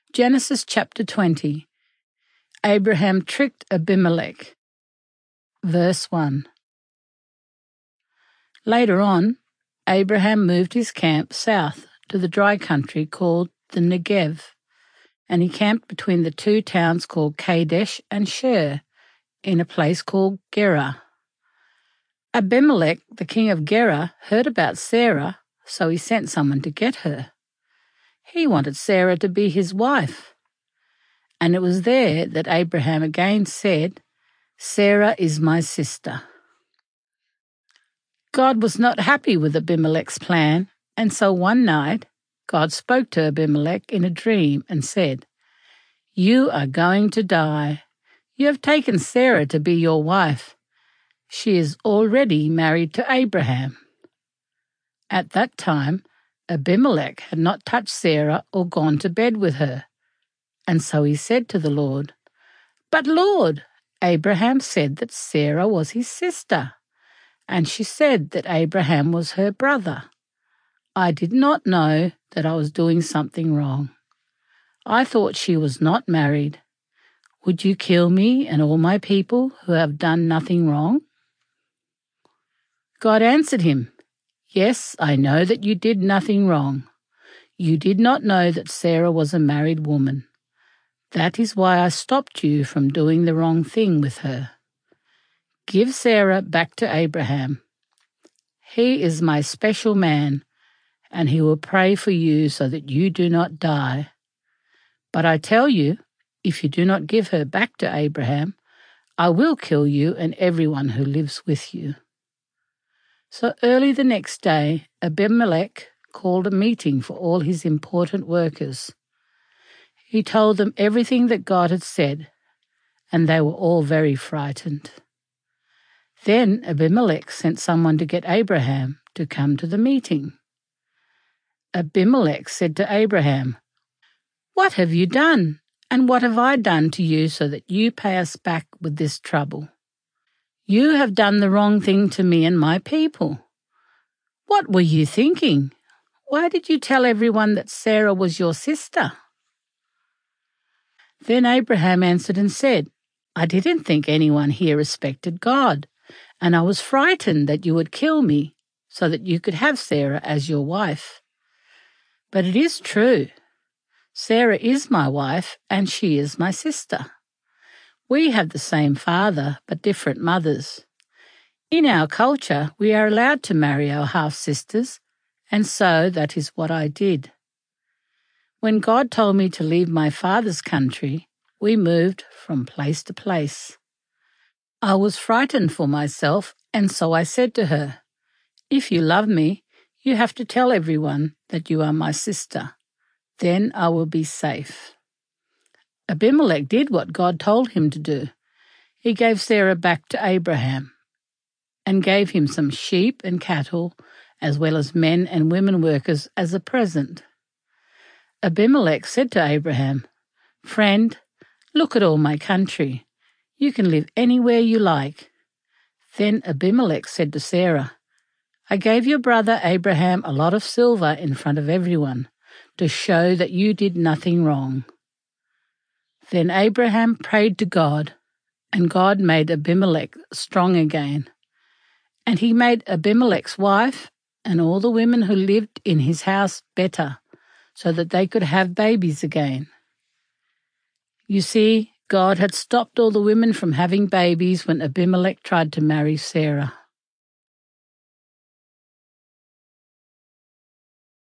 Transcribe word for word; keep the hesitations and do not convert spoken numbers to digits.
Genesis chapter twenty. Abraham tricked Abimelech. Verse one. Later on, Abraham moved his camp south to the dry country called the Negev, and he camped between the two towns called Kadesh and Shur, in a place called Gerar. Abimelech, the king of Gerar, heard about Sarah, so he sent someone to get her. He wanted Sarah to be his wife. And it was there that Abraham again said, "Sarah is my sister." God was not happy with Abimelech's plan, and so one night God spoke to Abimelech in a dream and said, "You are going to die. You have taken Sarah to be your wife. She is already married to Abraham." At that time, Abimelech had not touched Sarah or gone to bed with her. And so he said to the Lord, "But Lord, Abraham said that Sarah was his sister, and she said that Abraham was her brother. I did not know that I was doing something wrong. I thought she was not married. Would you kill me and all my people who have done nothing wrong?" God answered him, "Yes, I know that you did nothing wrong. You did not know that Sarah was a married woman. That is why I stopped you from doing the wrong thing with her. Give Sarah back to Abraham. He is my special man, and he will pray for you so that you do not die. But I tell you, if you do not give her back to Abraham, I will kill you and everyone who lives with you." So early the next day, Abimelech called a meeting for all his important workers. He told them everything that God had said, and they were all very frightened. Then Abimelech sent someone to get Abraham to come to the meeting. Abimelech said to Abraham, "What have you done, and what have I done to you so that you pay us back with this trouble? You have done the wrong thing to me and my people. What were you thinking? Why did you tell everyone that Sarah was your sister?" Then Abraham answered and said, "I didn't think anyone here respected God, and I was frightened that you would kill me so that you could have Sarah as your wife. But it is true. Sarah is my wife, and she is my sister. We have the same father, but different mothers. In our culture, we are allowed to marry our half-sisters, and so that is what I did. When God told me to leave my father's country, we moved from place to place. I was frightened for myself, and so I said to her, 'If you love me, you have to tell everyone that you are my sister. Then I will be safe.' Abimelech did what God told him to do. He gave Sarah back to Abraham and gave him some sheep and cattle, as well as men and women workers, as a present. Abimelech said to Abraham, 'Friend, look at all my country. You can live anywhere you like.' Then Abimelech said to Sarah, 'I gave your brother Abraham a lot of silver in front of everyone to show that you did nothing wrong.' Then Abraham prayed to God, and God made Abimelech strong again. And he made Abimelech's wife and all the women who lived in his house better, so that they could have babies again. You see, God had stopped all the women from having babies when Abimelech tried to marry Sarah.